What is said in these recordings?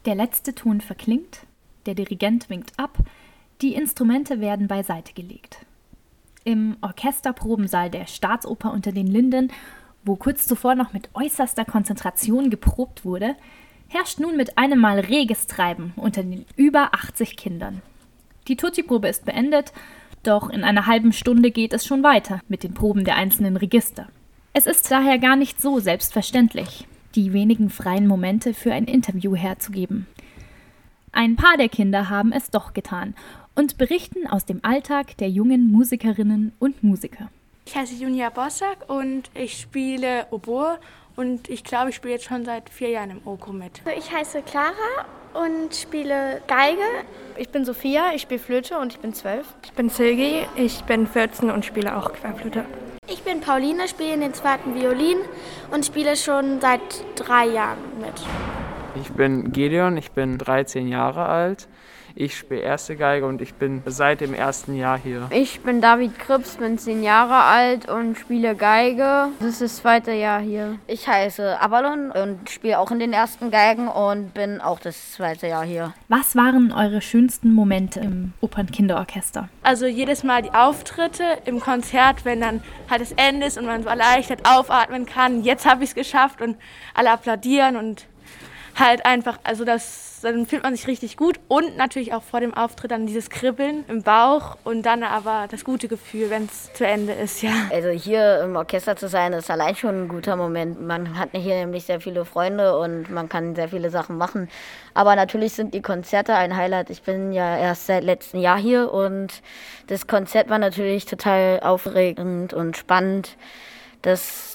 Der letzte Ton verklingt, der Dirigent winkt ab, die Instrumente werden beiseite gelegt. Im Orchesterprobensaal der Staatsoper unter den Linden, wo kurz zuvor noch mit äußerster Konzentration geprobt wurde, herrscht nun mit einem Mal reges Treiben unter den über 80 Kindern. Die Tutti-Probe ist beendet, doch in einer halben Stunde geht es schon weiter mit den Proben der einzelnen Register. Es ist daher gar nicht so selbstverständlich, die wenigen freien Momente für ein Interview herzugeben. Ein paar der Kinder haben es doch getan und berichten aus dem Alltag der jungen Musikerinnen und Musiker. Ich heiße Junia Bossack und ich spiele Oboe und ich glaube, ich spiele jetzt schon seit 4 Jahren im OKO mit. Ich heiße Clara und spiele Geige. Ich bin Sophia, ich spiele Flöte und ich bin 12. Ich bin Silgi, ich bin 14 und spiele auch Querflöte. Ich bin Pauline, spiele in den 2. Violin und spiele schon seit 3 Jahren mit. Ich bin Gideon, ich bin 13 Jahre alt. Ich spiele erste Geige und ich bin seit dem 1. Jahr hier. Ich bin David Krips, bin 10 Jahre alt und spiele Geige. Das ist das 2. Jahr hier. Ich heiße Avalon und spiele auch in den ersten Geigen und bin auch das 2. Jahr hier. Was waren eure schönsten Momente im Opernkinderorchester? Also jedes Mal die Auftritte im Konzert, wenn dann halt das Ende ist und man so erleichtert aufatmen kann. Jetzt habe ich es geschafft und alle applaudieren und halt einfach, also dann fühlt man sich richtig gut und natürlich auch vor dem Auftritt dann dieses Kribbeln im Bauch und dann aber das gute Gefühl, wenn es zu Ende ist, ja. Also hier im Orchester zu sein, ist allein schon ein guter Moment. Man hat hier nämlich sehr viele Freunde und man kann sehr viele Sachen machen. Aber natürlich sind die Konzerte ein Highlight. Ich bin ja erst seit letztem Jahr hier und das Konzert war natürlich total aufregend und spannend. Dass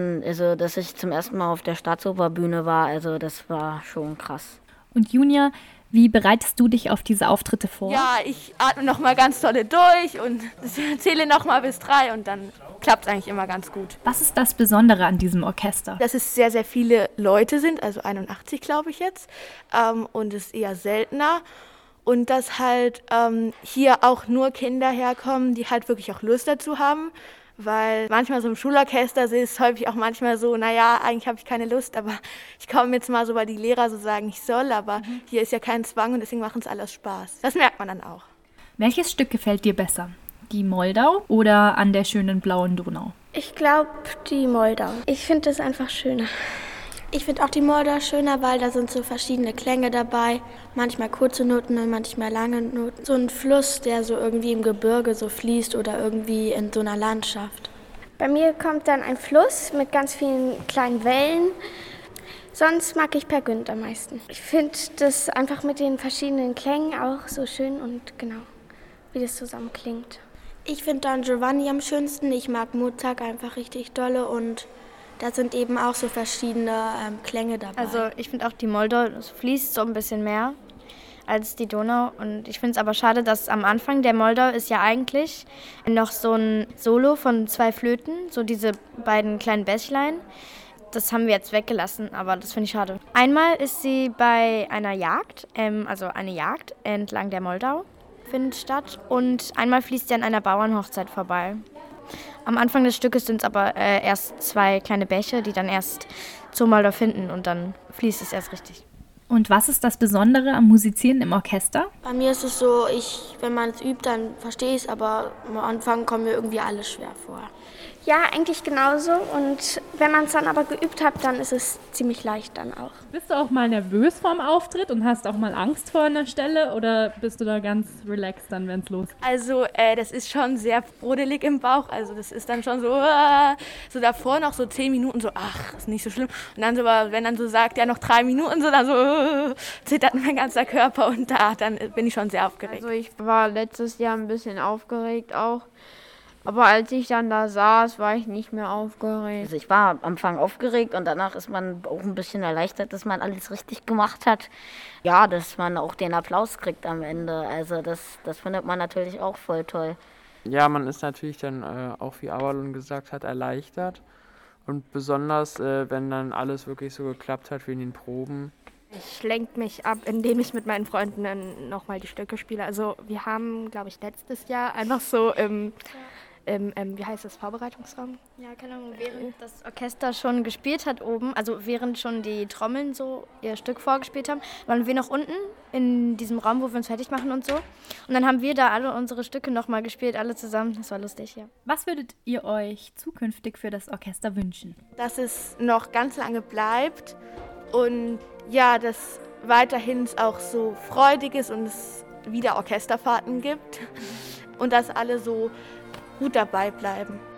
ich zum ersten Mal auf der Staatsoperbühne war, also das war schon krass. Und Junia, wie bereitest du dich auf diese Auftritte vor? Ja, ich atme nochmal ganz dolle durch und zähle nochmal bis 3 und dann klappt es eigentlich immer ganz gut. Was ist das Besondere an diesem Orchester? Dass es sehr, sehr viele Leute sind, also 81 glaube ich jetzt, und es ist eher seltener. Und dass halt hier auch nur Kinder herkommen, die halt wirklich auch Lust dazu haben. Weil manchmal so im Schulorchester ist es häufig auch manchmal so, naja, eigentlich habe ich keine Lust, aber ich komme jetzt mal so, weil die Lehrer so sagen, ich soll, aber hier ist ja kein Zwang und deswegen machen es alles Spaß. Das merkt man dann auch. Welches Stück gefällt dir besser? Die Moldau oder An der schönen blauen Donau? Ich glaube, die Moldau. Ich finde das einfach schöner. Ich finde auch die Moldau schöner, weil da sind so verschiedene Klänge dabei. Manchmal kurze Noten und manchmal lange Noten. So ein Fluss, der so irgendwie im Gebirge so fließt oder irgendwie in so einer Landschaft. Bei mir kommt dann ein Fluss mit ganz vielen kleinen Wellen. Sonst mag ich Per Günd am meisten. Ich finde das einfach mit den verschiedenen Klängen auch so schön und genau, wie das zusammen klingt. Ich finde Don Giovanni am schönsten. Ich mag Mozart einfach richtig dolle und da sind eben auch so verschiedene Klänge dabei. Also ich finde auch die Moldau, das fließt so ein bisschen mehr als die Donau. Und ich finde es aber schade, dass am Anfang der Moldau ist ja eigentlich noch so ein Solo von 2 Flöten, so diese beiden kleinen Bächlein. Das haben wir jetzt weggelassen, aber das finde ich schade. Einmal ist sie bei einer Jagd, also eine Jagd entlang der Moldau findet statt. Und einmal fließt sie an einer Bauernhochzeit vorbei. Am Anfang des Stückes sind es aber erst 2 kleine Bäche, die dann erst zur Moldau finden und dann fließt es erst richtig. Und was ist das Besondere am Musizieren im Orchester? Bei mir ist es so, wenn man es übt, dann verstehe ich es, aber am Anfang kommen mir irgendwie alles schwer vor. Ja, eigentlich genauso. Und wenn man es dann aber geübt hat, dann ist es ziemlich leicht dann auch. Bist du auch mal nervös vorm Auftritt und hast auch mal Angst vor einer Stelle oder bist du da ganz relaxed dann, wenn es losgeht? Also das ist schon sehr brodelig im Bauch. Also das ist dann schon so, so davor noch so 10 Minuten so, ach, ist nicht so schlimm. Und dann so, wenn dann so sagt, ja noch 3 Minuten, so dann so zittert mein ganzer Körper und dann bin ich schon sehr aufgeregt. Also ich war letztes Jahr ein bisschen aufgeregt auch. Aber als ich dann da saß, war ich nicht mehr aufgeregt. Also ich war am Anfang aufgeregt und danach ist man auch ein bisschen erleichtert, dass man alles richtig gemacht hat. Ja, dass man auch den Applaus kriegt am Ende. Also das findet man natürlich auch voll toll. Ja, man ist natürlich dann auch, wie Avalon gesagt hat, erleichtert. Und besonders, wenn dann alles wirklich so geklappt hat wie in den Proben. Ich lenke mich ab, indem ich mit meinen Freunden dann nochmal die Stücke spiele. Also wir haben, glaube ich, letztes Jahr einfach so im wie heißt das, Vorbereitungsraum? Ja, keine Ahnung, während das Orchester schon gespielt hat oben, also während schon die Trommeln so ihr Stück vorgespielt haben, waren wir noch unten in diesem Raum, wo wir uns fertig machen und so. Und dann haben wir da alle unsere Stücke nochmal gespielt, alle zusammen. Das war lustig, ja. Was würdet ihr euch zukünftig für das Orchester wünschen? Dass es noch ganz lange bleibt und ja, dass weiterhin es auch so freudig ist und es wieder Orchesterfahrten gibt und dass alle so gut dabei bleiben.